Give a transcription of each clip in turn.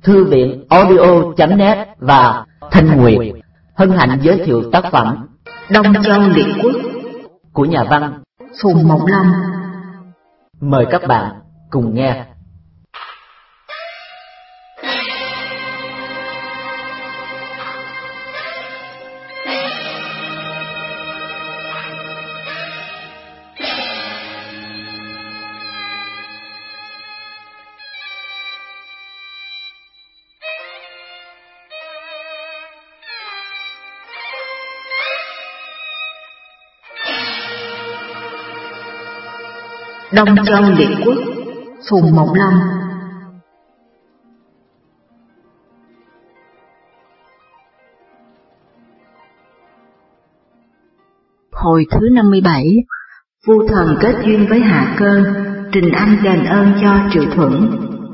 Thư viện audio.net và Thanh Nguyệt hân hạnh giới thiệu tác phẩm Đông Châu Liệt Quốc của nhà văn Phùng Mộng Long. Mời các bạn cùng nghe. Đông Châu Liệt Quốc Phùng Mộng Long. Hồi thứ 57, Vu Thần kết duyên với Hạ Cơ, trình âm đền ơn cho Triệu Thuẫn.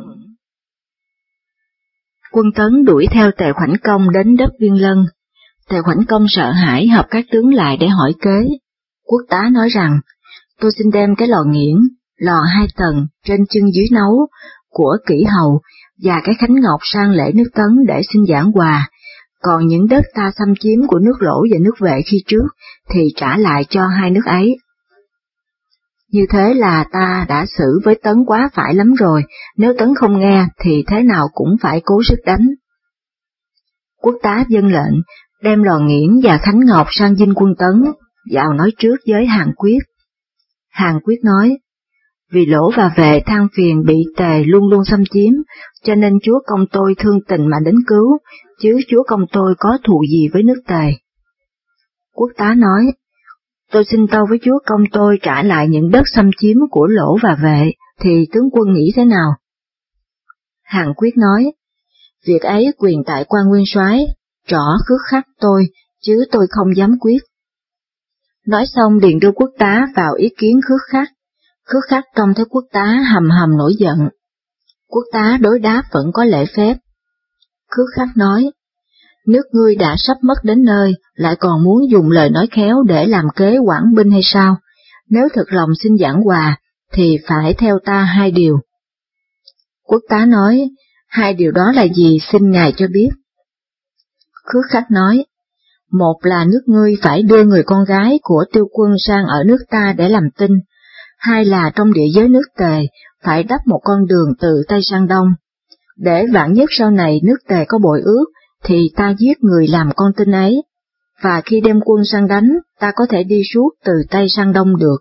Quân Tấn đuổi theo Tề Khoảnh Công đến đất Viên Lân. Tề Khoảnh Công sợ hãi họp các tướng lại để hỏi kế. Quốc tá nói rằng, tôi xin đem cái lò nghiễn, lò 2 tầng, trên chân dưới nấu, của Kỷ Hầu, và cái Khánh Ngọc sang lễ nước Tấn để xin giảng hòa, còn những đất ta xâm chiếm của nước Lỗ và nước Vệ khi trước, thì trả lại cho hai nước ấy. Như thế là ta đã xử với Tấn quá phải lắm rồi, nếu Tấn không nghe thì thế nào cũng phải cố sức đánh. Quốc tá vâng lệnh, đem lò nghiễn và Khánh Ngọc sang dinh quân Tấn, vào nói trước với Hàn Quyết. Hàn Quyết nói, vì Lỗ và Vệ than phiền bị Tề luôn luôn xâm chiếm, cho nên chúa công tôi thương tình mà đến cứu, chứ chúa công tôi có thù gì với nước Tề. Quốc tá nói, tôi xin tâu với chúa công tôi trả lại những đất xâm chiếm của Lỗ và Vệ, thì tướng quân nghĩ thế nào? Hàn Quyết nói, việc ấy quyền tại quan nguyên soái, trỏ khước khắc tôi, chứ tôi không dám quyết. Nói xong liền đưa quốc tá vào ý kiến khước khắc. Khước khắc trông thấy quốc tá hầm hầm nổi giận. Quốc tá đối đáp vẫn có lễ phép. Khước khắc nói, nước ngươi đã sắp mất đến nơi, lại còn muốn dùng lời nói khéo để làm kế quản binh hay sao? Nếu thật lòng xin giảng hòa, thì phải theo ta 2 điều. Quốc tá nói, 2 điều đó là gì xin ngài cho biết. Khước khắc nói, một là nước ngươi phải đưa người con gái của Tiêu Quân sang ở nước ta để làm tinh. 2 là trong địa giới nước Tề, phải đắp một con đường từ Tây sang Đông. Để vạn nhất sau này nước Tề có bội ước, thì ta giết người làm con tin ấy, và khi đem quân sang đánh, ta có thể đi suốt từ Tây sang Đông được.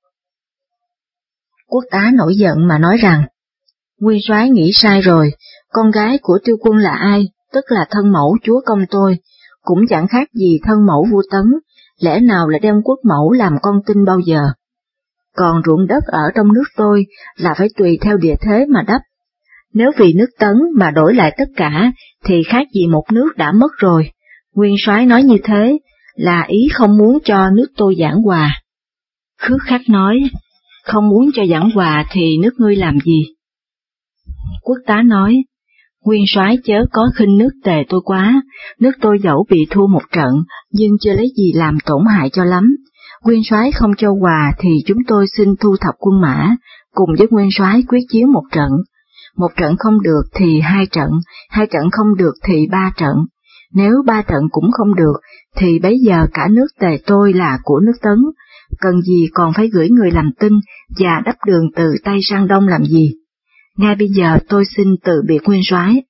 Quốc tá nổi giận mà nói rằng, nguyên soái nghĩ sai rồi, con gái của Tiêu Quân là ai, tức là thân mẫu chúa công tôi, cũng chẳng khác gì thân mẫu vua Tấn, lẽ nào lại đem quốc mẫu làm con tin bao giờ. Còn ruộng đất ở trong nước tôi là phải tùy theo địa thế mà đắp. Nếu vì nước Tấn mà đổi lại tất cả, thì khác gì một nước đã mất rồi. Nguyên soái nói như thế, là ý không muốn cho nước tôi giảng hòa. Khước khắc nói, không muốn cho giảng hòa thì nước ngươi làm gì? Quốc tá nói, nguyên soái chớ có khinh nước Tề tôi quá, nước tôi dẫu bị thua một trận, nhưng chưa lấy gì làm tổn hại cho lắm. Nguyên soái không cho hòa thì chúng tôi xin thu thập quân mã, cùng với nguyên soái quyết chiến một trận. Một trận không được thì 2 trận, 2 trận không được thì 3 trận. Nếu 3 trận cũng không được, thì bấy giờ cả nước Tề tôi là của nước Tấn, cần gì còn phải gửi người làm tinh và đắp đường từ Tây sang Đông làm gì. Ngay bây giờ tôi xin từ biệt nguyên soái.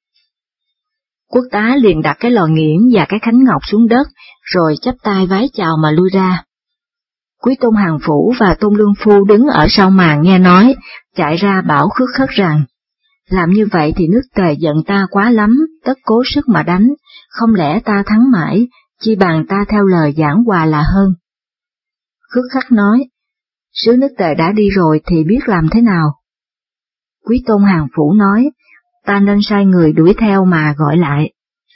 Quốc tá liền đặt cái lò nghiễn và cái Khánh Ngọc xuống đất, rồi chắp tay vái chào mà lui ra. Quý Tôn Hàn Phủ và Tôn Lương Phu đứng ở sau màn nghe nói, chạy ra bảo Khước khắc rằng, làm như vậy thì nước Tề giận ta quá lắm, tất cố sức mà đánh, không lẽ ta thắng mãi, chi bằng ta theo lời giảng hòa là hơn. Khước khắc nói, sứ nước Tề đã đi rồi thì biết làm thế nào? Quý Tôn Hàn Phủ nói, ta nên sai người đuổi theo mà gọi lại.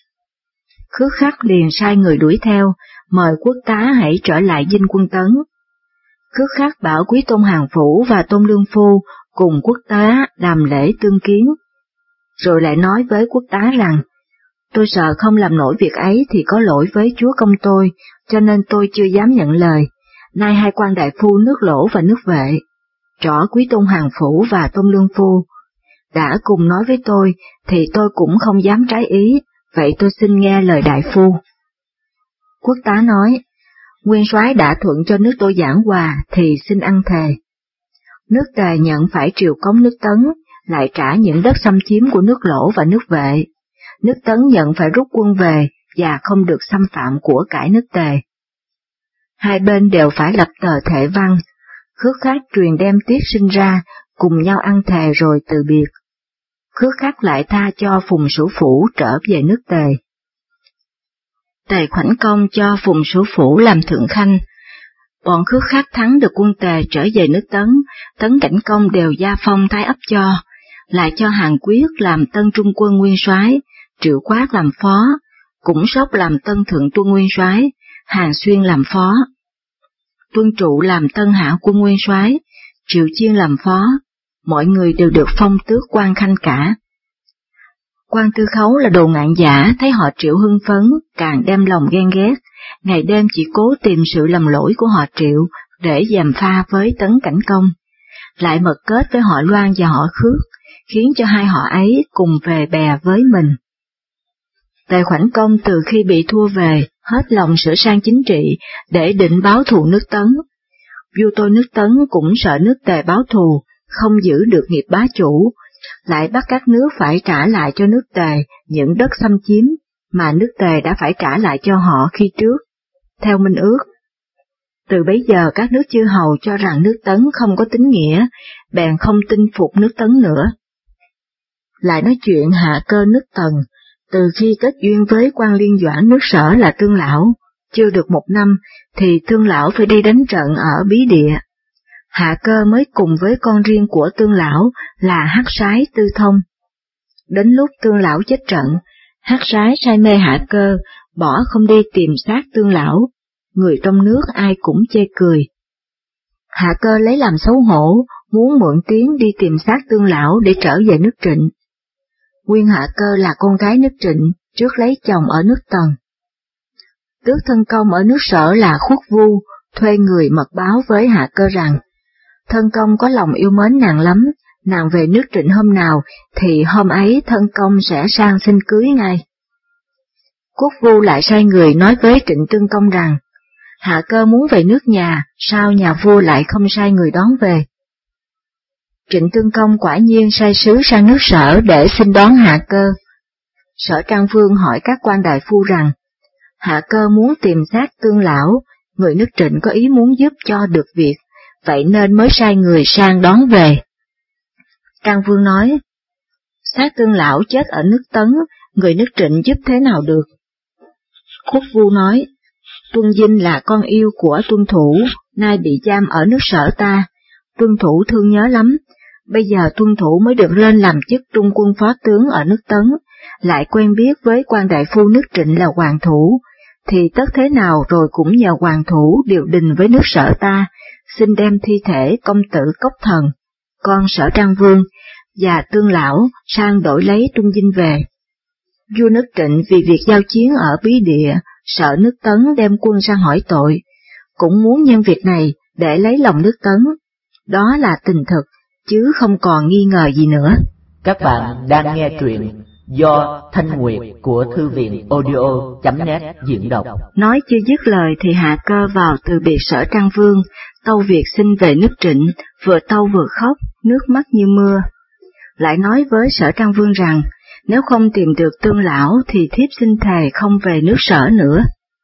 Khước khắc liền sai người đuổi theo, mời quốc tá hãy trở lại dinh quân Tấn. Khước khắc bảo Quý Tôn Hàn Phủ và Tôn Lương Phu cùng quốc tá làm lễ tương kiến, rồi lại nói với quốc tá rằng, tôi sợ không làm nổi việc ấy thì có lỗi với chúa công tôi, cho nên tôi chưa dám nhận lời, nay 2 quan đại phu nước Lỗ và nước Vệ, trỏ Quý Tôn Hàn Phủ và Tôn Lương Phu, đã cùng nói với tôi, thì tôi cũng không dám trái ý, vậy tôi xin nghe lời đại phu. Quốc tá nói, nguyên soái đã thuận cho nước tôi giảng hòa, thì xin ăn thề. Nước Tề nhận phải triều cống nước Tấn, lại trả những đất xâm chiếm của nước Lỗ và nước Vệ. Nước Tấn nhận phải rút quân về, và không được xâm phạm của cải nước Tề. Hai bên đều phải lập tờ thệ văn, khước khắc truyền đem tiết sinh ra, cùng nhau ăn thề rồi từ biệt. Khước khắc lại tha cho Phùng Sửu Phủ trở về nước Tề. Tề khoảnh công cho Phùng Sửu Phủ làm thượng khanh. Bọn khước khắc thắng được quân Tề trở về nước Tấn, Tấn Cảnh Công đều gia phong thái ấp cho, lại cho Hàn Quyết làm tân trung quân nguyên soái, Triệu Quát làm phó, Cũng Sóc làm tân thượng tuân nguyên soái, Hàn Xuyên làm phó. Tuân Trụ làm tân hạ quân nguyên soái, Triệu Chiên làm phó, mọi người đều được phong tước quan khanh cả. Quan Tư Khấu là đồ ngạn giả, thấy họ Triệu hưng phấn, càng đem lòng ghen ghét, ngày đêm chỉ cố tìm sự lầm lỗi của họ Triệu để gièm pha với Tấn Cảnh Công, lại mật kết với họ Loan và họ Khước, khiến cho hai họ ấy cùng về bè với mình. Tề Khoảnh Công từ khi bị thua về, hết lòng sửa sang chính trị để định báo thù nước Tấn. Vua tôi nước Tấn cũng sợ nước Tề báo thù, không giữ được nghiệp bá chủ, lại bắt các nước phải trả lại cho nước Tề những đất xâm chiếm mà nước Tề đã phải trả lại cho họ khi trước, theo minh ước. Từ bấy giờ các nước chư hầu cho rằng nước Tấn không có tín nghĩa, bèn không tin phục nước Tấn nữa. Lại nói chuyện hạ cơ nước Tần, từ khi kết duyên với quan liên doãn nước Sở là Tương Lão, chưa được 1 năm thì Tương Lão phải đi đánh trận ở Bí Địa. Hạ cơ mới cùng với con riêng của Tương Lão là Hắc Sái Tư Thông. Đến lúc Tương Lão chết trận, Hắc Sái say mê Hạ cơ, bỏ không đi tìm xác Tương Lão, người trong nước ai cũng chê cười. Hạ cơ lấy làm xấu hổ, muốn mượn tiếng đi tìm xác Tương Lão để trở về nước Trịnh. Nguyên Hạ cơ là con gái nước Trịnh, trước lấy chồng ở nước Tần. Tước thân công ở nước Sở là Khuất Vu, thuê người mật báo với Hạ cơ rằng, thân công có lòng yêu mến nàng lắm, nàng về nước Trịnh hôm nào thì hôm ấy thân công sẽ sang xin cưới ngay. Khuất Vu lại sai người nói với Trịnh Tương Công rằng, Hạ cơ muốn về nước nhà, sao nhà vua lại không sai người đón về? Trịnh Tương Công quả nhiên sai sứ sang nước Sở để xin đón Hạ cơ. Sở Trang Vương hỏi các quan đại phu rằng, Hạ cơ muốn tìm xác Tương Lão, người nước Trịnh có ý muốn giúp cho được việc, vậy nên mới sai người sang đón về. Trang Vương nói, xác Tương Lão chết ở nước Tấn, người nước Trịnh giúp thế nào được? Khuất Vu nói, Tuân Dinh là con yêu của Tuân Thủ, nay bị giam ở nước Sở ta, Tuân Thủ thương nhớ lắm, bây giờ Tuân Thủ mới được lên làm chức trung quân phó tướng ở nước Tấn, lại quen biết với quan đại phu nước Trịnh là Hoàng Thủ, thì tất thế nào rồi cũng nhờ Hoàng Thủ điều đình với nước Sở ta, xin đem thi thể công tử Cốc Thần, con Sở Trang Vương, và Tương Lão sang đổi lấy Tuân Dinh về. Vua nước Trịnh vì việc giao chiến ở Bí Địa, sợ nước Tấn đem quân sang hỏi tội, cũng muốn nhân việc này để lấy lòng nước Tấn. Đó là tình thực, chứ không còn nghi ngờ gì nữa. Các bạn đang nghe truyện do Thanh Nguyệt của Thư viện audio.net diễn đọc. Nói chưa dứt lời thì Hạ cơ vào từ biệt Sở Trang Vương, tâu việc xin về nước Trịnh, vừa tâu vừa khóc, nước mắt như mưa. Lại nói với Sở Trang Vương rằng, nếu không tìm được Tương Lão thì thiếp xin thề không về nước Sở nữa.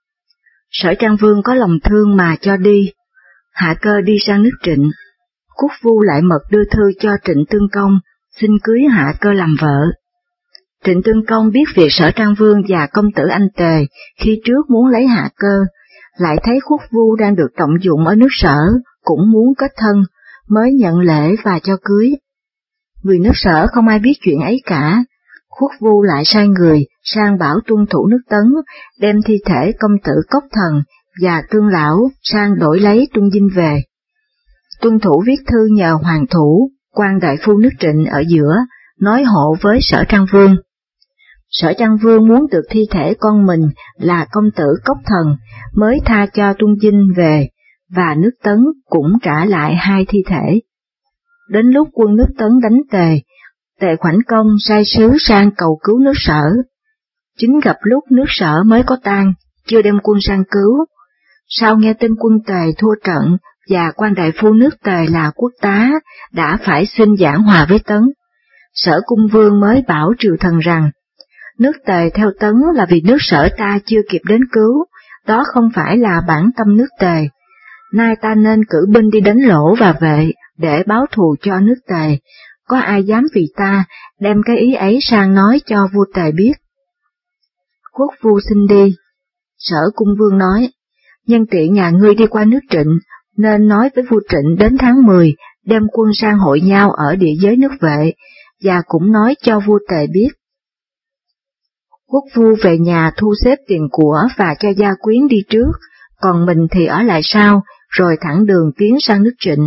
Sở Trang Vương có lòng thương mà cho đi. Hạ cơ đi sang nước Trịnh. Khuất Vu lại mật đưa thư cho Trịnh Tương Công, xin cưới Hạ cơ làm vợ. Trịnh Tương Công biết việc Sở Trang Vương và công tử Anh Tề khi trước muốn lấy Hạ cơ, lại thấy Khuất Vu đang được trọng dụng ở nước Sở, cũng muốn kết thân, mới nhận lễ và cho cưới. Người nước Sở không ai biết chuyện ấy cả. Khuất Vu lại sai người sang bảo Tuân Thủ nước Tấn đem thi thể công tử Cốc Thần và Tương Lão sang đổi lấy Tuân Dinh về. Tuân Thủ viết thư nhờ Hoàng Thủ, quan đại phu nước Trịnh ở giữa, nói hộ với Sở Trang Vương. Sở Trang Vương muốn được thi thể con mình là công tử Cốc Thần mới tha cho Tuân Dinh về, và nước Tấn cũng trả lại 2 thi thể. Đến lúc quân nước Tấn đánh Tề, Tề Khoảnh Công sai sứ sang cầu cứu nước Sở. Chính gặp lúc nước Sở mới có tan, chưa đem quân sang cứu. Sau nghe tin quân Tề thua trận và quan đại phu nước Tề là Quốc Tá đã phải xin giảng hòa với Tấn, Sở Cung Vương mới bảo triều thần rằng, nước Tề theo Tấn là vì nước Sở ta chưa kịp đến cứu, đó không phải là bản tâm nước Tề. Nay ta nên cử binh đi đánh Lỗ và Vệ để báo thù cho nước Tề, có ai dám vì ta đem cái ý ấy sang nói cho vua Tề biết. Quốc Vu xin đi. Sở Cung Vương nói, nhân tiện nhà ngươi đi qua nước Trịnh, nên nói với vua Trịnh đến tháng 10 đem quân sang hội nhau ở địa giới nước Vệ, và cũng nói cho vua Tề biết. Quốc Vu về nhà thu xếp tiền của và cho gia quyến đi trước, còn mình thì ở lại sau, rồi thẳng đường tiến sang nước Trịnh.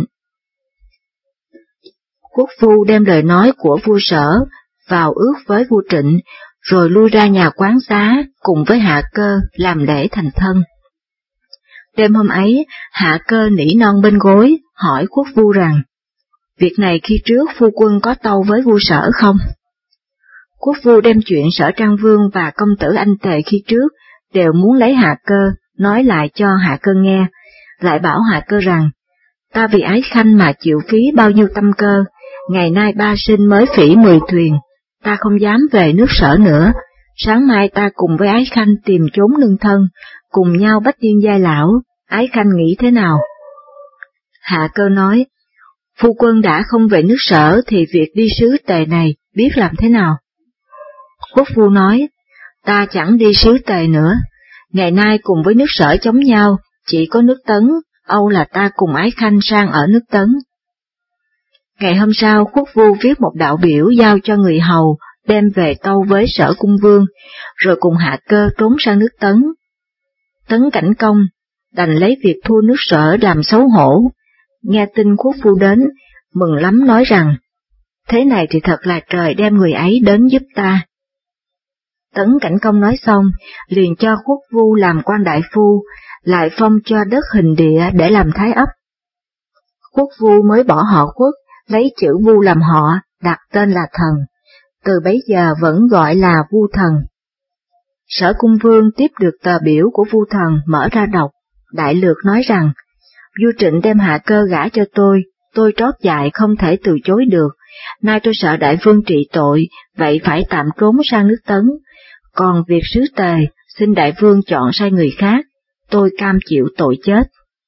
Quốc Vu đem lời nói của vua Sở vào ước với vua Trịnh, rồi lui ra nhà quán xá cùng với Hạ Cơ làm lễ thành thân. Đêm hôm ấy, Hạ Cơ nỉ non bên gối, hỏi Quốc Vu rằng, việc này khi trước phu quân có tâu với vua Sở không? Quốc Vu đem chuyện Sở Trang Vương và công tử Anh Tề khi trước đều muốn lấy Hạ Cơ, nói lại cho Hạ Cơ nghe, lại bảo Hạ Cơ rằng, ta vì ái khanh mà chịu phí bao nhiêu tâm cơ, ngày nay ba sinh mới phỉ 10 thuyền, ta không dám về nước Sở nữa, sáng mai ta cùng với ái khanh tìm chốn nương thân, cùng nhau bách niên giai lão, ái khanh nghĩ thế nào? Hạ Cơ nói, phu quân đã không về nước Sở thì việc đi sứ Tề này biết làm thế nào? Quốc Vu nói, ta chẳng đi sứ Tề nữa, ngày nay cùng với nước Sở chống nhau, chỉ có nước Tấn, âu là ta cùng ái khanh sang ở nước Tấn. Ngày hôm sau, Quốc Vu viết một đạo biểu giao cho người hầu, đem về tâu với Sở Cung Vương, rồi cùng Hạ Cơ trốn sang nước Tấn. Tấn Cảnh Công đành lấy việc thua nước Sở làm xấu hổ, nghe tin Quốc Vu đến, mừng lắm nói rằng, thế này thì thật là trời đem người ấy đến giúp ta. Tấn Cảnh Công nói xong, liền cho Quốc Vu làm quan đại phu, lại phong cho đất Hình Địa để làm thái ấp. Quốc Vu mới bỏ họ Quốc, lấy chữ Vu làm họ, đặt tên là Thần, từ bấy giờ vẫn gọi là Vu Thần. Sở Cung Vương tiếp được tờ biểu của Vu Thần mở ra đọc, đại lược nói rằng, vua Trịnh đem Hạ Cơ gả cho tôi trót dại không thể từ chối được, nay tôi sợ đại vương trị tội, vậy phải tạm trốn sang nước Tấn, còn việc sứ Tề, xin đại vương chọn sai người khác, tôi cam chịu tội chết.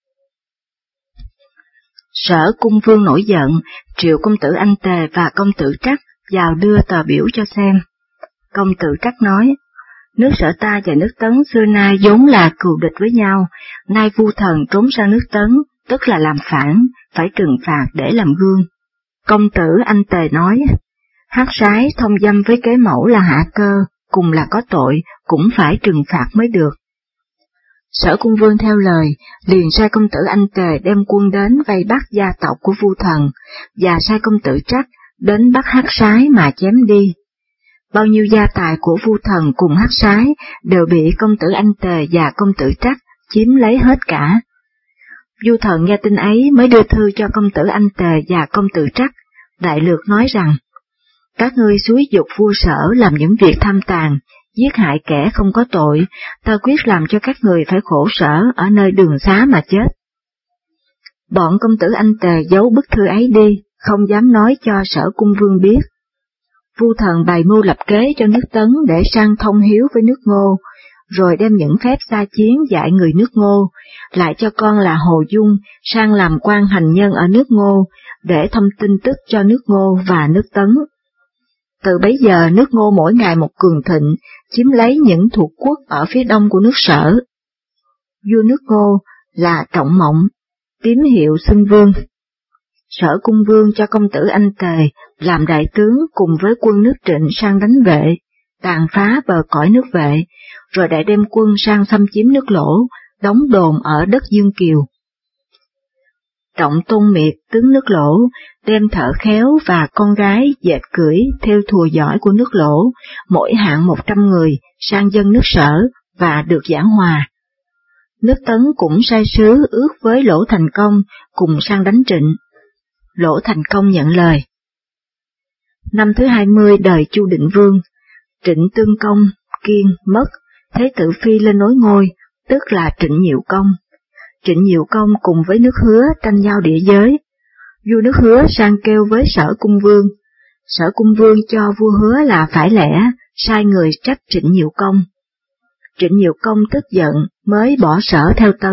Sở Cung Vương nổi giận, triệu công tử Anh Tề và công tử Trắc vào đưa tờ biểu cho xem. Công tử Trắc nói, nước Sở ta và nước Tấn xưa nay vốn là cừu địch với nhau, nay vua thần trốn sang nước Tấn, tức là làm phản, phải trừng phạt để làm gương. Công tử Anh Tề nói, hắc sái thông dâm với kế mẫu là Hạ Cơ, cùng là có tội, cũng phải trừng phạt mới được. Sở Cung Vương theo lời, liền sai công tử Anh Tề đem quân đến vây bắt gia tộc của vua thần, và sai công tử Trắc đến bắt hắc sái mà chém đi. Bao nhiêu gia tài của vua thần cùng hắc sái đều bị công tử Anh Tề và công tử Trắc chiếm lấy hết cả. Vua thần nghe tin ấy mới đưa thư cho công tử Anh Tề và công tử Trắc, đại lược nói rằng, các ngươi xúi giục vua Sở làm những việc tham tàn, giết hại kẻ không có tội, ta quyết làm cho các người phải khổ sở ở nơi đường xá mà chết. Bọn công tử Anh Tề giấu bức thư ấy đi, không dám nói cho Sở Cung Vương biết. Vua thần bày mưu lập kế cho nước Tấn để sang thông hiếu với nước Ngô, rồi đem những phép xa chiến dạy người nước Ngô, lại cho con là Hồ Dung sang làm quan hành nhân ở nước Ngô, để thông tin tức cho nước Ngô và nước Tấn. Từ bấy giờ nước Ngô mỗi ngày một cường thịnh, chiếm lấy những thuộc quốc ở phía đông của nước Sở. Vua nước Ngô là Trọng Mộng, tím hiệu xưng vương. Sở Cung Vương cho công tử Anh Tề làm đại tướng cùng với quân nước Trịnh sang đánh Vệ, tàn phá bờ cõi nước Vệ, rồi lại đem quân sang xâm chiếm nước Lỗ, đóng đồn ở đất Dương Kiều. Trọng Tôn Miệt tướng nước Lỗ đem thợ khéo và con gái dệt cưỡi theo thùa giỏi của nước Lỗ, mỗi hạng 100 người sang dân nước Sở và được giảng hòa. Nước Tấn cũng sai sứ ước với Lỗ Thành Công cùng sang đánh Trịnh. Lỗ Thành Công nhận lời. Năm thứ 20 đời Chu Định Vương, Trịnh Tương Công Kiên mất, Thế tử Phi lên nối ngôi, tức là Trịnh Nhiệu Công. Trịnh Nhiệu Công cùng với nước Hứa tranh nhau địa giới. Vua nước Hứa sang kêu với Sở Cung Vương. Sở Cung Vương cho vua Hứa là phải lẽ, sai người trách Trịnh Nhiệu Công. Trịnh Nhiệu Công tức giận mới bỏ Sở theo Tấn.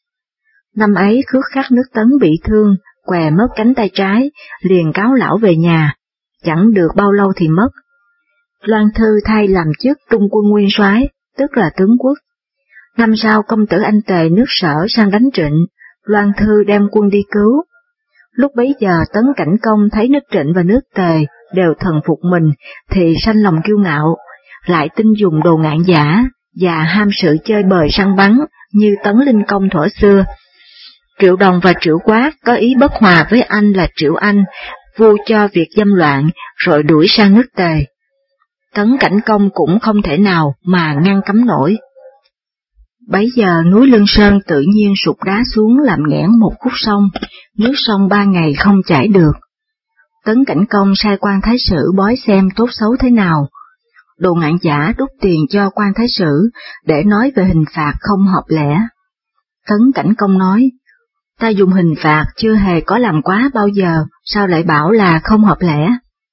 Năm ấy Khước Khắc nước Tấn bị thương, què mất cánh tay trái, liền cáo lão về nhà, chẳng được bao lâu thì mất. Loan Thư thay làm chức Trung quân nguyên soái, tức là tướng quốc. Năm sau công tử Anh Tề nước Sở sang đánh Trịnh, Loan Thư đem quân đi cứu. Lúc bấy giờ Tấn Cảnh Công thấy nước Trịnh và nước Tề đều thần phục mình thì sanh lòng kiêu ngạo, lại tin dùng đồ ngạn giả và ham sự chơi bời săn bắn như Tấn Linh Công thuở xưa. Triệu Đồng và Triệu Quát có ý bất hòa với anh là Triệu Anh, vua cho việc dâm loạn rồi đuổi sang nước Tề. Tấn Cảnh Công cũng không thể nào mà ngăn cấm nổi. Bấy giờ núi Lương Sơn tự nhiên sụt đá xuống làm nghẽn một khúc sông, nước sông 3 ngày không chảy được. Tấn Cảnh Công sai quan thái sử bói xem tốt xấu thế nào. Đồ ngạn giả đút tiền cho quan thái sử để nói về hình phạt không hợp lẽ. Tấn Cảnh Công nói, ta dùng hình phạt chưa hề có làm quá bao giờ, sao lại bảo là không hợp lẽ?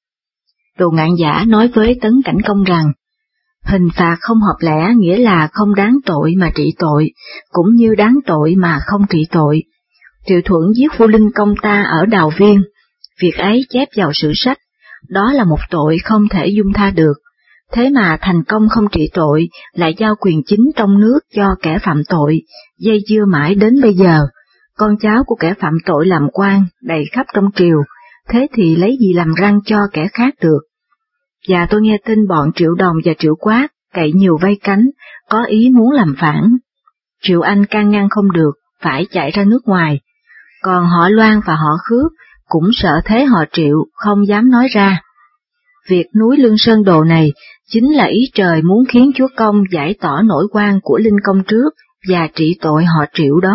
Đồ ngạn giả nói với Tấn Cảnh Công rằng, hình phạt không hợp lẽ nghĩa là không đáng tội mà trị tội, cũng như đáng tội mà không trị tội. Triệu Thuận giết vua Linh Công ta ở Đào Viên, việc ấy chép vào sử sách, đó là một tội không thể dung tha được. Thế mà thành công không trị tội, lại giao quyền chính trong nước cho kẻ phạm tội, dây dưa mãi đến bây giờ. Con cháu của kẻ phạm tội làm quan đầy khắp trong triều, thế thì lấy gì làm răng cho kẻ khác được? Và tôi nghe tin bọn Triệu Đồng và Triệu Quát cậy nhiều vây cánh, có ý muốn làm phản. Triệu Anh can ngăn không được, phải chạy ra nước ngoài. Còn họ Loan và họ Khước cũng sợ thế họ Triệu, không dám nói ra. Việc núi Lương Sơn Đồ này chính là ý trời muốn khiến Chúa Công giải tỏ nỗi oan của Linh Công trước và trị tội họ Triệu đó.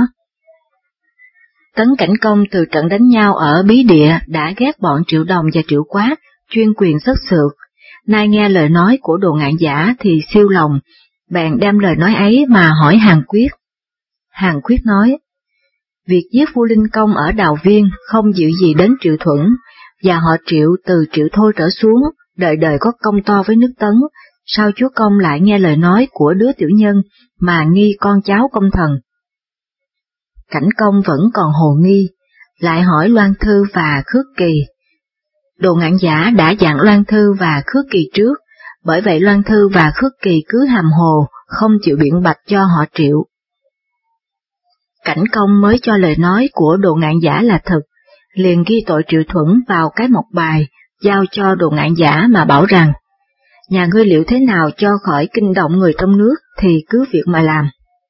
Tấn Cảnh Công từ trận đánh nhau ở Bí Địa đã ghét bọn Triệu Đồng và Triệu Quát, chuyên quyền sất sượt. Nay nghe lời nói của đồ ngạn giả thì siêu lòng, bèn đem lời nói ấy mà hỏi Hàn Quyết. Hàn Quyết nói, việc giết vua Linh Công ở Đào Viên không dịu gì đến Triệu Thuận, và họ Triệu từ Triệu Thôi trở xuống, đời đời có công to với nước Tấn, sao Chúa Công lại nghe lời nói của đứa tiểu nhân mà nghi con cháu công thần? Cảnh Công vẫn còn hồ nghi, lại hỏi Loan Thư và Khước Kỳ. Đồ ngạn giả đã dặn Loan Thư và Khước Kỳ trước, bởi vậy Loan Thư và Khước Kỳ cứ hàm hồ, không chịu biện bạch cho họ Triệu. Cảnh Công mới cho lời nói của đồ ngạn giả là thật, liền ghi tội Triệu Thuận vào cái mộc bài, giao cho đồ ngạn giả mà bảo rằng, nhà ngươi liệu thế nào cho khỏi kinh động người trong nước thì cứ việc mà làm.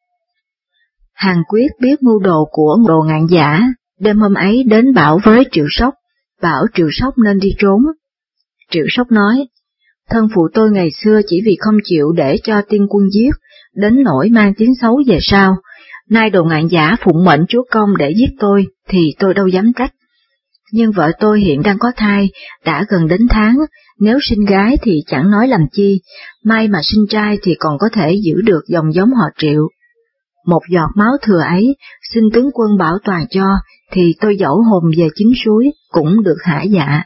Hàn Quyết biết mưu đồ của đồ ngạn giả, đêm hôm ấy đến bảo với Triệu Sóc, bảo Triệu Sóc nên đi trốn. Triệu Sóc nói, thân phụ tôi ngày xưa chỉ vì không chịu để cho tiên quân giết, đến nỗi mang tiếng xấu về sau, nay đồ ngạn giả phụng mệnh Chúa Công để giết tôi thì tôi đâu dám trách. Nhưng vợ tôi hiện đang có thai, đã gần đến tháng, nếu sinh gái thì chẳng nói làm chi, may mà sinh trai thì còn có thể giữ được dòng giống họ Triệu. Một giọt máu thừa ấy, xin tướng quân bảo toàn cho, thì tôi dẫu hồn về chính suối, cũng được hả dạ.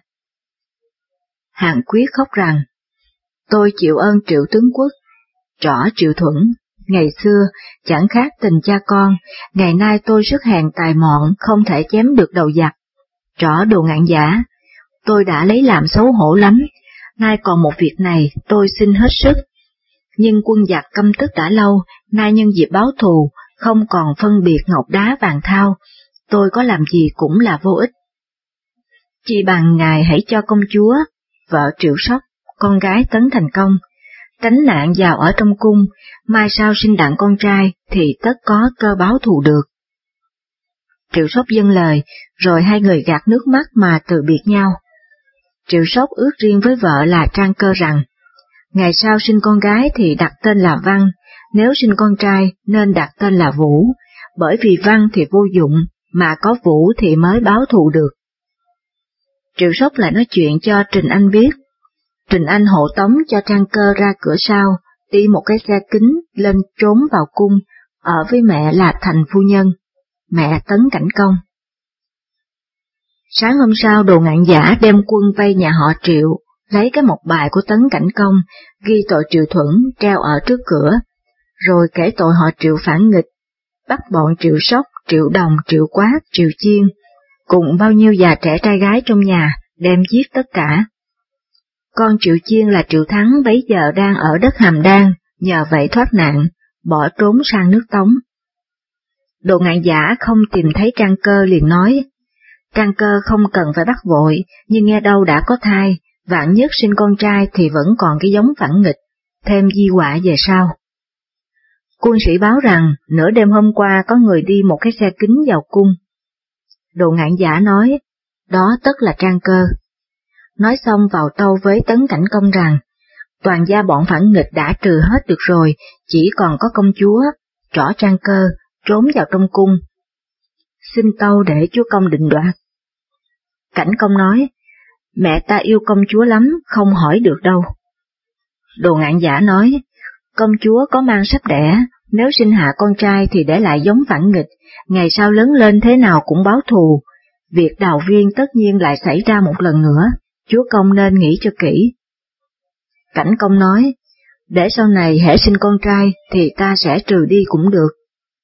Hàn Quyết khóc rằng, tôi chịu ơn Triệu tướng quốc, trỏ Triệu Thuận, ngày xưa chẳng khác tình cha con, ngày nay tôi sức hèn tài mọn không thể chém được đầu giặc. Trỏ đồ ngạn giả, tôi đã lấy làm xấu hổ lắm, nay còn một việc này tôi xin hết sức. Nhưng quân giặc căm tức đã lâu, nay nhân dịp báo thù, không còn phân biệt ngọc đá vàng thau, tôi có làm gì cũng là vô ích. Chỉ bằng ngài hãy cho công chúa, vợ Triệu Sóc, con gái Tấn Thành Công, tránh nạn vào ở trong cung, mai sau sinh đặng con trai thì tất có cơ báo thù được. Triệu Sóc dâng lời, rồi hai người gạt nước mắt mà từ biệt nhau. Triệu Sóc ước riêng với vợ là Trang Cơ rằng, ngày sau sinh con gái thì đặt tên là Văn, nếu sinh con trai nên đặt tên là Vũ, bởi vì Văn thì vô dụng, mà có Vũ thì mới báo thù được. Triệu Sóc lại nói chuyện cho Trình Anh biết, Trình Anh hộ tống cho Trang Cơ ra cửa sau, đi một cái xe kính lên trốn vào cung, ở với mẹ là Thành phu nhân, mẹ Tấn Cảnh Công. Sáng hôm sau, Đồ Ngạn Giả đem quân vây nhà họ Triệu, lấy cái mộc bài của Tấn Cảnh Công, ghi tội Triệu Thuẫn treo ở trước cửa, rồi kể tội họ Triệu phản nghịch, bắt bọn Triệu Sóc, Triệu Đồng, Triệu Quát, Triệu Chiên, cùng bao nhiêu già trẻ trai gái trong nhà, đem giết tất cả. Con Triệu Chiên là Triệu Thắng bấy giờ đang ở đất Hàm Đan, nhờ vậy thoát nạn, bỏ trốn sang nước Tống. Đồ Ngạn Giả không tìm thấy Trang Cơ liền nói, Trang Cơ không cần phải bắt vội, nhưng nghe đâu đã có thai, vạn nhất sinh con trai thì vẫn còn cái giống phản nghịch, thêm di họa về sau. Quân sĩ báo rằng nửa đêm hôm qua có người đi một cái xe kính vào cung. Đồ Ngạn Giả nói, đó tất là Trang Cơ. Nói xong vào tâu với Tấn Cảnh Công rằng, toàn gia bọn phản nghịch đã trừ hết được rồi, chỉ còn có công chúa, trỏ Trang Cơ, trốn vào trong cung. Xin tâu để chúa công định đoạt. Cảnh Công nói, mẹ ta yêu công chúa lắm, không hỏi được đâu. Đồ Ngạn Giả nói, công chúa có mang sắp đẻ, nếu sinh hạ con trai thì để lại giống phản nghịch, ngày sau lớn lên thế nào cũng báo thù. Việc đào viên tất nhiên lại xảy ra một lần nữa, chúa công nên nghĩ cho kỹ. Cảnh Công nói, để sau này hễ sinh con trai thì ta sẽ trừ đi cũng được.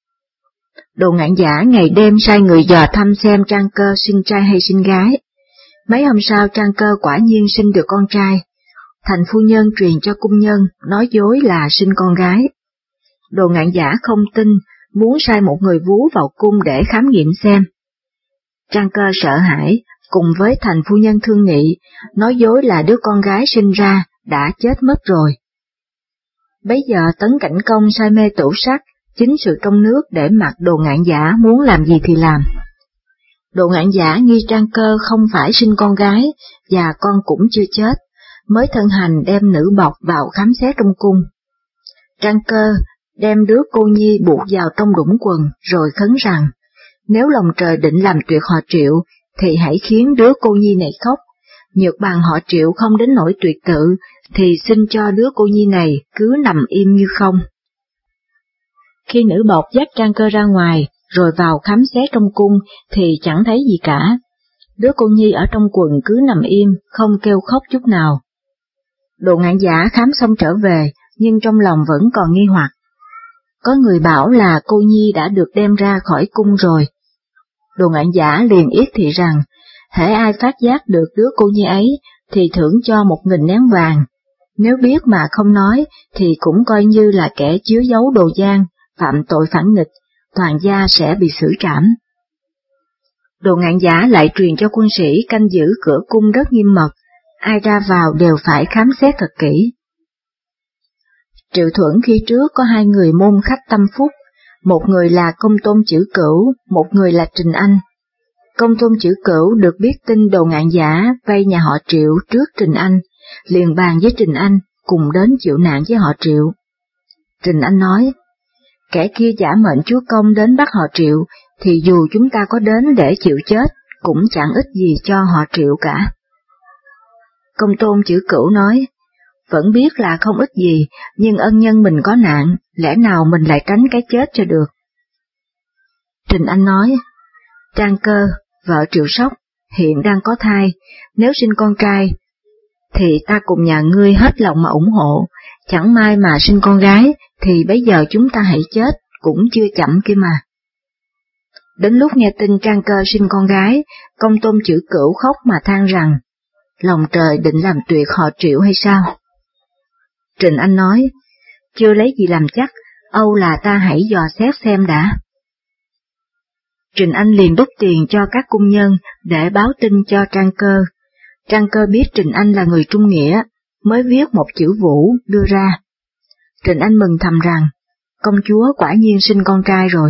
Đồ Ngạn Giả ngày đêm sai người dò thăm xem Trang Cơ sinh trai hay sinh gái. Mấy hôm sau Trang Cơ quả nhiên sinh được con trai. Thành phu nhân truyền cho cung nhân, nói dối là sinh con gái. Đồ Ngạn Giả không tin, muốn sai một người vú vào cung để khám nghiệm xem. Trang Cơ sợ hãi, cùng với Thành phu nhân thương nghị, nói dối là đứa con gái sinh ra đã chết mất rồi. Bấy giờ Tấn Cảnh Công sai mê tửu sắc, chính sự trong nước để mặc Đồ Ngạn Giả muốn làm gì thì làm. Đồ Ngạn Giả nghi Trang Cơ không phải sinh con gái, và con cũng chưa chết, mới thân hành đem nữ bọc vào khám xét trong cung. Trang Cơ đem đứa cô nhi buộc vào trong đũng quần, rồi khấn rằng, nếu lòng trời định làm tuyệt họ Triệu, thì hãy khiến đứa cô nhi này khóc, nhược bằng họ Triệu không đến nỗi tuyệt tự, thì xin cho đứa cô nhi này cứ nằm im như không. Khi nữ bọc dắt Trang Cơ ra ngoài, rồi vào khám xét trong cung, thì chẳng thấy gì cả. Đứa cô nhi ở trong quần cứ nằm im, không kêu khóc chút nào. Đồ Ngạn Giả khám xong trở về, nhưng trong lòng vẫn còn nghi hoặc. Có người bảo là cô nhi đã được đem ra khỏi cung rồi. Đồ Ngạn Giả liền yết thị rằng, hễ ai phát giác được đứa cô nhi ấy, thì thưởng cho 1.000 nén vàng. Nếu biết mà không nói, thì cũng coi như là kẻ chứa giấu đồ gian, phạm tội phản nghịch, toàn gia sẽ bị xử trảm. Đồ Ngạn Giả lại truyền cho quân sĩ canh giữ cửa cung rất nghiêm mật, ai ra vào đều phải khám xét thật kỹ. Triệu Thuẫn khi trước có 2 người môn khách tâm phúc, một người là Công Tôn Chữ Cửu, một người là Trình Anh. Công Tôn Chữ Cửu được biết tin Đồ Ngạn Giả vây nhà họ Triệu trước Trình Anh, liền bàn với Trình Anh cùng đến chịu nạn với họ Triệu. Trình Anh nói, kẻ kia giả mệnh chúa công đến bắt họ Triệu, thì dù chúng ta có đến để chịu chết, cũng chẳng ích gì cho họ Triệu cả. Công Tôn Chữ Cửu nói, vẫn biết là không ích gì, nhưng ân nhân mình có nạn, lẽ nào mình lại tránh cái chết cho được. Trình Anh nói, Trang Cơ, vợ Triệu Sóc, hiện đang có thai, nếu sinh con trai, thì ta cùng nhà ngươi hết lòng mà ủng hộ, chẳng may mà sinh con gái, thì bây giờ chúng ta hãy chết, cũng chưa chậm kia mà. Đến lúc nghe tin Trang Cơ sinh con gái, Công Tôn Chữ Cửu khóc mà than rằng, lòng trời định làm tuyệt họ Triệu hay sao? Trình Anh nói, chưa lấy gì làm chắc, âu là ta hãy dò xét xem đã. Trình Anh liền đút tiền cho các cung nhân để báo tin cho Trang Cơ. Trang Cơ biết Trình Anh là người trung nghĩa, mới viết một chữ Vũ đưa ra. Trình Anh mừng thầm rằng, công chúa quả nhiên sinh con trai rồi.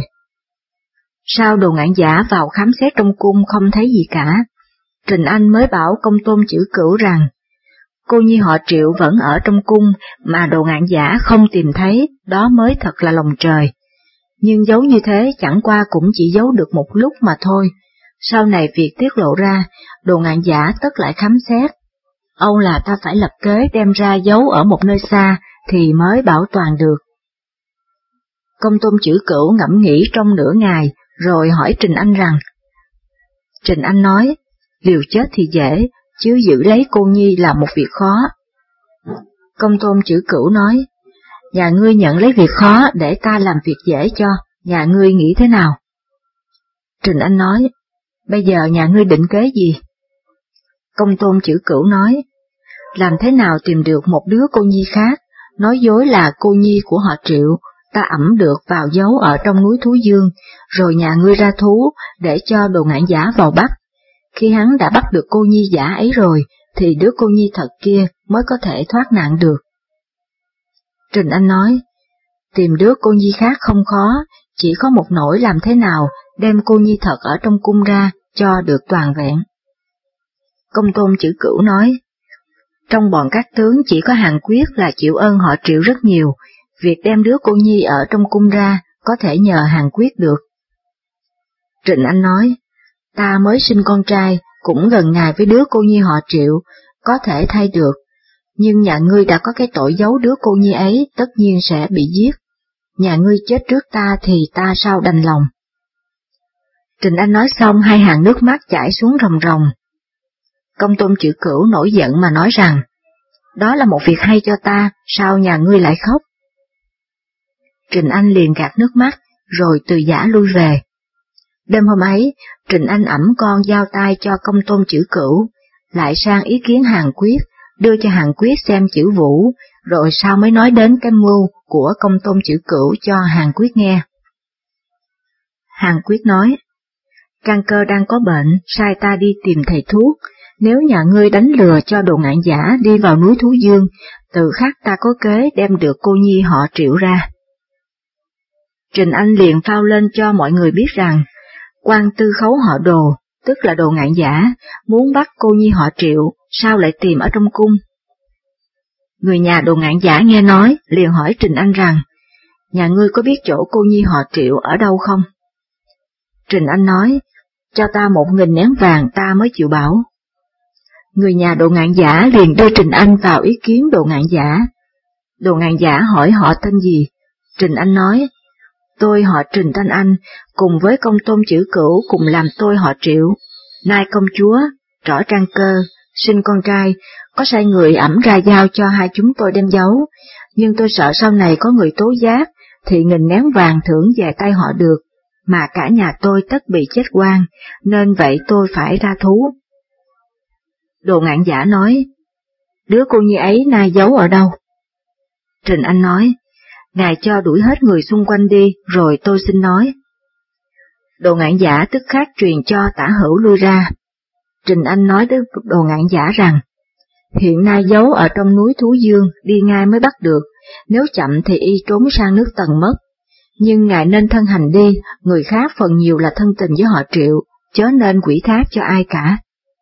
Sau Đồ Ngạn Giả vào khám xét trong cung không thấy gì cả, Trình Anh mới bảo Công Tôn Chữ Cửu rằng, cô nhi họ Triệu vẫn ở trong cung mà Đồ Ngạn Giả không tìm thấy, đó mới thật là lòng trời. Nhưng giấu như thế chẳng qua cũng chỉ giấu được một lúc mà thôi, sau này việc tiết lộ ra, Đồ Ngạn Giả tất lại khám xét. Âu là ta phải lập kế đem ra giấu ở một nơi xa thì mới bảo toàn được. Công tôn chữ cửu ngẫm nghĩ trong nửa ngày, rồi hỏi Trình Anh rằng, Trình Anh nói, liều chết thì dễ, chứ giữ lấy cô nhi là một việc khó. Công tôn chữ cửu nói, nhà ngươi nhận lấy việc khó để ta làm việc dễ cho, nhà ngươi nghĩ thế nào? Trình Anh nói, bây giờ nhà ngươi định kế gì? Công tôn chữ cửu nói, làm thế nào tìm được một đứa cô nhi khác, nói dối là cô nhi của họ Triệu, ta ẵm được vào giấu ở trong núi Thú Dương, rồi nhà ngươi ra thú để cho Đồ Ngạn Giả vào bắt. Khi hắn đã bắt được cô nhi giả ấy rồi, thì đứa cô nhi thật kia mới có thể thoát nạn được. Trình Anh nói, tìm đứa cô nhi khác không khó, chỉ có một nỗi làm thế nào đem cô nhi thật ở trong cung ra cho được toàn vẹn. Công tôn chữ cửu nói, trong bọn các tướng chỉ có Hàn Quyết là chịu ơn họ Triệu rất nhiều, việc đem đứa cô nhi ở trong cung ra có thể nhờ Hàn Quyết được. Trình Anh nói, ta mới sinh con trai, cũng gần ngày với đứa cô nhi họ Triệu, có thể thay được, nhưng nhà ngươi đã có cái tội giấu đứa cô nhi ấy tất nhiên sẽ bị giết. Nhà ngươi chết trước ta thì ta sao đành lòng. Trình Anh nói xong hai hàng nước mắt chảy xuống ròng ròng. Công tôn chữ cửu nổi giận mà nói rằng, đó là một việc hay cho ta, sao nhà ngươi lại khóc? Trình Anh liền gạt nước mắt, rồi từ giã lui về. Đêm hôm ấy, Trình Anh ẵm con giao tay cho công tôn chữ cửu, lại sang ý kiến Hàn Quyết, đưa cho Hàn Quyết xem chữ Vũ, rồi sau mới nói đến cái mưu của công tôn chữ cửu cho Hàn Quyết nghe. Hàn Quyết nói, Căn Cơ đang có bệnh, sai ta đi tìm thầy thuốc, nếu nhà ngươi đánh lừa cho Đồ Ngạn Giả đi vào núi Thú Dương, từ khắc ta có kế đem được cô nhi họ Triệu ra. Trình Anh liền phao lên cho mọi người biết rằng, quan tư khấu họ Đồ, tức là Đồ Ngạn Giả, muốn bắt cô nhi họ Triệu, sao lại tìm ở trong cung? Người nhà Đồ Ngạn Giả nghe nói, liền hỏi Trình Anh rằng, nhà ngươi có biết chỗ cô nhi họ Triệu ở đâu không? Trình Anh nói, cho ta 1.000 nén vàng ta mới chịu bảo. Người nhà Đồ Ngạn Giả liền đưa Trình Anh vào ý kiến Đồ Ngạn Giả. Đồ Ngạn Giả hỏi họ tên gì? Trình Anh nói, tôi họ Trình tên Anh, cùng với công tôn chữ cửu cùng làm tôi họ Triệu. Nay công chúa, Trỏ Trang Cơ, sinh con trai, có sai người ẵm ra giao cho hai chúng tôi đem giấu, nhưng tôi sợ sau này có người tố giác, thì 1.000 nén vàng thưởng về tay họ được, mà cả nhà tôi tất bị chết oan, nên vậy tôi phải ra thú. Đồ Ngạn Giả nói, đứa cô nhi ấy nay giấu ở đâu? Trình Anh nói, ngài cho đuổi hết người xung quanh đi, rồi tôi xin nói. Đồ Ngạn Giả tức khắc truyền cho Tả Hữu lui ra. Trình Anh nói với Đồ Ngạn Giả rằng, hiện nay giấu ở trong núi Thú Dương, đi ngay mới bắt được, nếu chậm thì y trốn sang nước Tần mất. Nhưng ngài nên thân hành đi, người khác phần nhiều là thân tình với họ Triệu, chớ nên quỷ thác cho ai cả.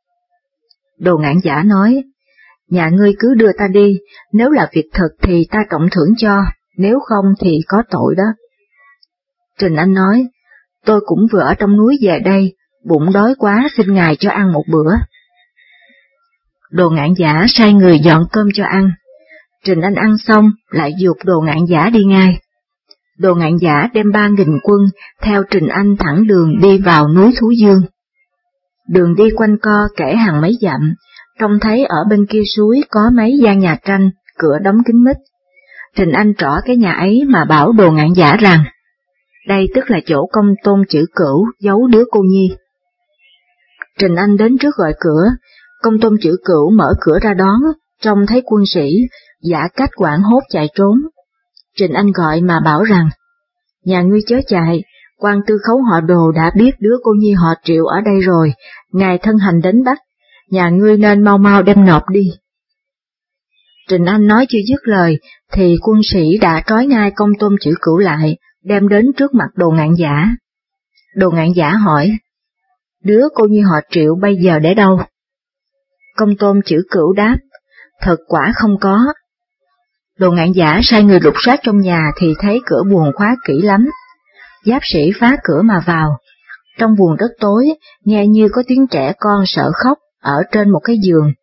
Đồ Ngạn Giả nói, nhà ngươi cứ đưa ta đi, nếu là việc thật thì ta trọng thưởng cho, nếu không thì có tội đó. Trình Anh nói, tôi cũng vừa ở trong núi về đây, bụng đói quá xin ngài cho ăn một bữa. Đồ Ngạn Giả sai người dọn cơm cho ăn. Trình Anh ăn xong, lại giục Đồ Ngạn Giả đi ngay. Đồ Ngạn Giả đem 3.000 quân theo Trình Anh thẳng đường đi vào núi Thú Dương. Đường đi quanh co kể hàng mấy dặm, trông thấy ở bên kia suối có mấy gian nhà tranh, cửa đóng kín mít. Trình Anh trỏ cái nhà ấy mà bảo Đồ Ngạn Giả rằng, đây tức là chỗ công tôn chữ cửu giấu đứa cô nhi. Trình Anh đến trước gọi cửa, công tôn chữ cửu mở cửa ra đón, trông thấy quân sĩ, giả cách hoảng hốt chạy trốn. Trình Anh gọi mà bảo rằng, nhà ngươi chớ chạy, quan tư khấu họ Đồ đã biết đứa cô nhi họ Triệu ở đây rồi, ngài thân hành đến bắt, nhà ngươi nên mau mau đem nộp đi. Trình Anh nói chưa dứt lời, thì quân sĩ đã trói ngay công tôn chữ cửu lại, đem đến trước mặt Đồ Ngạn Giả. Đồ Ngạn Giả hỏi, đứa cô nhi họ Triệu bây giờ để đâu? Công tôn chữ cửu đáp, thật quả không có. Đồ Ngạn Giả sai người lục soát trong nhà thì thấy cửa buồng khóa kỹ lắm. Giáp sĩ phá cửa mà vào. Trong buồng rất tối, nghe như có tiếng trẻ con sợ khóc ở trên một cái giường.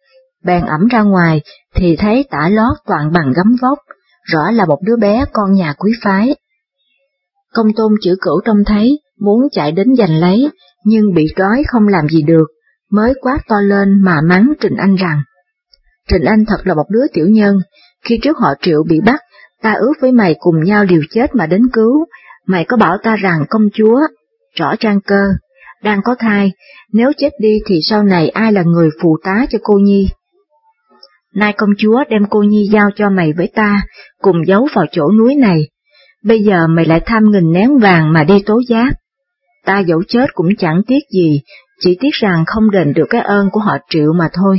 bèn ẵm ra ngoài thì thấy tả lót toàn bằng gấm vóc, rõ là một đứa bé con nhà quý phái. Công tôn Chữ Cửu trông thấy, muốn chạy đến giành lấy, nhưng bị trói không làm gì được, mới quát to lên mà mắng Trình Anh rằng: Trình Anh thật là một đứa tiểu nhân, khi trước họ Triệu bị bắt, ta ước với mày cùng nhau liều chết mà đến cứu, mày có bảo ta rằng công chúa, rõ Trang Cơ, đang có thai, nếu chết đi thì sau này ai là người phụ tá cho cô nhi? Nay công chúa đem cô nhi giao cho mày với ta, cùng giấu vào chỗ núi này, bây giờ mày lại tham nghìn nén vàng mà đi tố giác. Ta dẫu chết cũng chẳng tiếc gì, chỉ tiếc rằng không đền được cái ơn của họ Triệu mà thôi.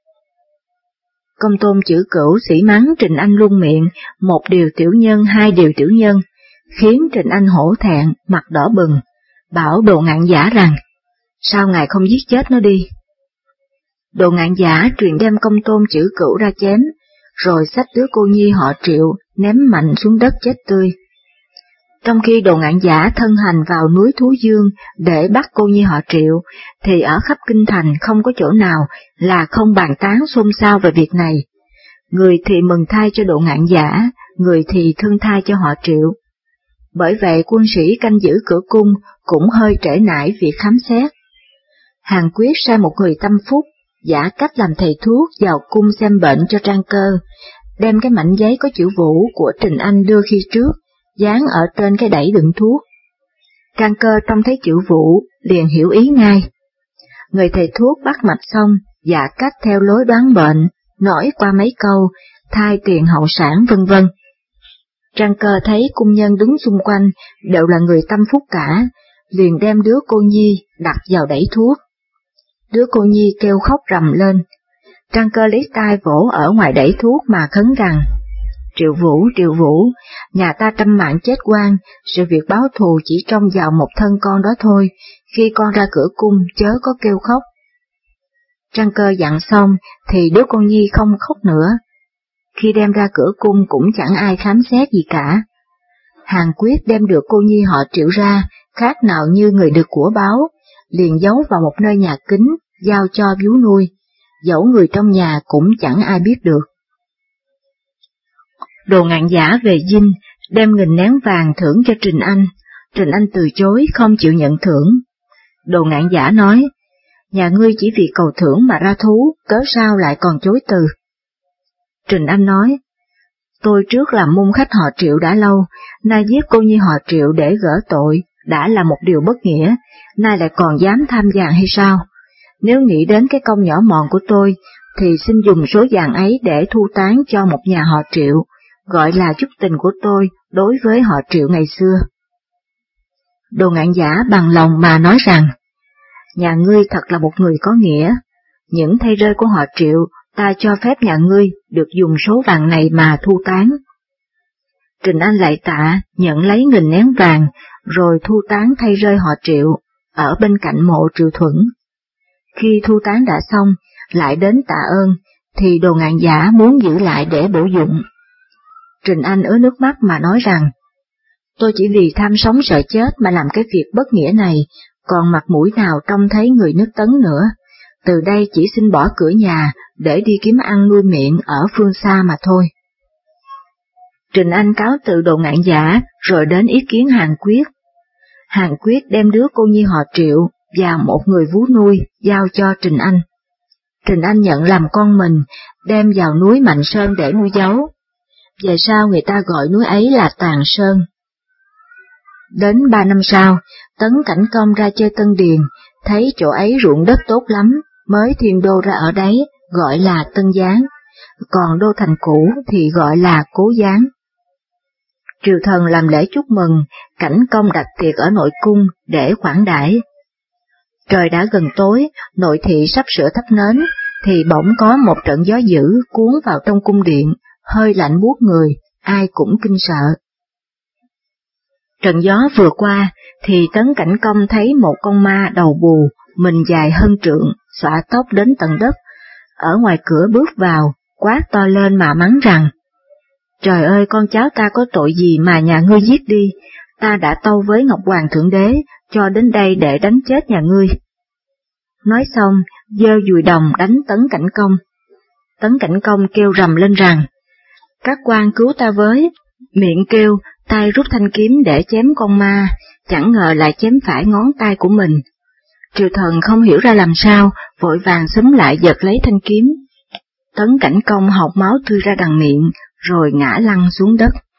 Công tôn Chữ Cửu sỉ mắng Trình Anh luôn miệng, một điều tiểu nhân, hai điều tiểu nhân, khiến Trình Anh hổ thẹn, mặt đỏ bừng, bảo Đồ Ngạn Giả rằng: sao ngài không giết chết nó đi? Đồ Ngạn Giả truyền đem công tôn Chữ Cửu ra chém, rồi xách đứa cô nhi họ Triệu ném mạnh xuống đất chết tươi. Trong khi Đồ Ngạn Giả thân hành vào núi Thú Dương để bắt cô nhi họ Triệu, thì ở khắp kinh thành không có chỗ nào là không bàn tán xôn xao về việc này. Người thì mừng thai cho Đồ Ngạn Giả, người thì thương thai cho họ Triệu. Bởi vậy quân sĩ canh giữ cửa cung cũng hơi trễ nải việc khám xét. Hàn Quyết sai một người tâm phúc, giả cách làm thầy thuốc vào cung xem bệnh cho Trang Cơ, đem cái mảnh giấy có chữ Vũ của Trình Anh đưa khi trước, dán ở trên cái đẩy đựng thuốc. Trang Cơ trông thấy chữ Vũ, liền hiểu ý ngay. Người thầy thuốc bắt mạch xong, giả cách theo lối đoán bệnh, nói qua mấy câu, thai tiền hậu sản vân vân. Trang Cơ thấy cung nhân đứng xung quanh đều là người tâm phúc cả, liền đem đứa cô nhi đặt vào đẩy thuốc. Đứa cô nhi kêu khóc rầm lên. Trang Cơ lấy tay vỗ ở ngoài đẩy thuốc mà khấn rằng: Triệu Vũ, nhà ta trăm mạng chết oan, sự việc báo thù chỉ trông vào một thân con đó thôi, khi con ra cửa cung chớ có kêu khóc. Trang Cơ dặn xong thì đứa con nhi không khóc nữa. Khi đem ra cửa cung cũng chẳng ai khám xét gì cả. Hàn Quyết đem được cô nhi họ Triệu ra, khác nào như người được của báo, liền giấu vào một nơi nhà kín, giao cho vú nuôi, dẫu người trong nhà cũng chẳng ai biết được. Đồ Ngạn Giả về dinh, đem nghìn nén vàng thưởng cho Trình Anh. Trình Anh từ chối không chịu nhận thưởng. Đồ Ngạn Giả nói: nhà ngươi chỉ vì cầu thưởng mà ra thú, cớ sao lại còn chối từ? Trình Anh nói: tôi trước làm môn khách họ Triệu đã lâu, nay giết cô nhi họ Triệu để gỡ tội, đã là một điều bất nghĩa, nay lại còn dám tham vàng hay sao? Nếu nghĩ đến cái công nhỏ mọn của tôi, thì xin dùng số vàng ấy để thu tán cho một nhà họ Triệu, gọi là chút tình của tôi đối với họ Triệu ngày xưa. Đồ Ngạn Giả bằng lòng mà nói rằng: nhà ngươi thật là một người có nghĩa, những thay rơi của họ Triệu ta cho phép nhà ngươi được dùng số vàng này mà thu tán. Trình Anh lạy tạ, nhận lấy nghìn nén vàng, rồi thu tán thay rơi họ Triệu, ở bên cạnh mộ Triệu Thuẫn. Khi thu tán đã xong, lại đến tạ ơn, thì Đồ Ngạn Giả muốn giữ lại để bổ dụng. Trình Anh ứa nước mắt mà nói rằng: tôi chỉ vì tham sống sợ chết mà làm cái việc bất nghĩa này, còn mặt mũi nào trông thấy người nước Tấn nữa, từ đây chỉ xin bỏ cửa nhà để đi kiếm ăn nuôi miệng ở phương xa mà thôi. Trình Anh cáo từ Đồ Ngạn Giả rồi đến ý kiến Hàn Quyết. Hàn Quyết đem đứa cô nhi họ Triệu và một người vú nuôi giao cho Trình Anh. Trình Anh nhận làm con mình, đem vào núi Mạnh Sơn để nuôi giấu. Về sau người ta gọi núi ấy là Tàn Sơn. Đến 3 năm sau, Tấn Cảnh Công ra chơi Tân Điền, thấy chỗ ấy ruộng đất tốt lắm, mới thiên đô ra ở đấy, gọi là Tân Gián, còn đô thành cũ thì gọi là Cố Gián. Triều thần làm lễ chúc mừng, Cảnh Công đặt tiệc ở nội cung để khoản đãi. Trời đã gần tối, nội thị sắp sửa thắp nến, thì bỗng có một trận gió dữ cuốn vào trong cung điện, hơi lạnh buốt người, ai cũng kinh sợ. Trận gió vừa qua, thì Tấn Cảnh Công thấy một con ma đầu bù, mình dài hơn trượng, xõa tóc đến tận đất, ở ngoài cửa bước vào, quát to lên mà mắng rằng: trời ơi, con cháu ta có tội gì mà nhà ngươi giết đi, ta đã tâu với Ngọc Hoàng Thượng Đế, cho đến đây để đánh chết nhà ngươi. Nói xong, giơ dùi đồng đánh Tấn Cảnh Công. Tấn Cảnh Công kêu rầm lên rằng, các quan cứu ta với, miệng kêu, tay rút thanh kiếm để chém con ma, chẳng ngờ lại chém phải ngón tay của mình. Triều thần không hiểu ra làm sao, vội vàng xúm lại giật lấy thanh kiếm. Tấn Cảnh Công hộc máu tươi ra đằng miệng, rồi ngã lăn xuống đất.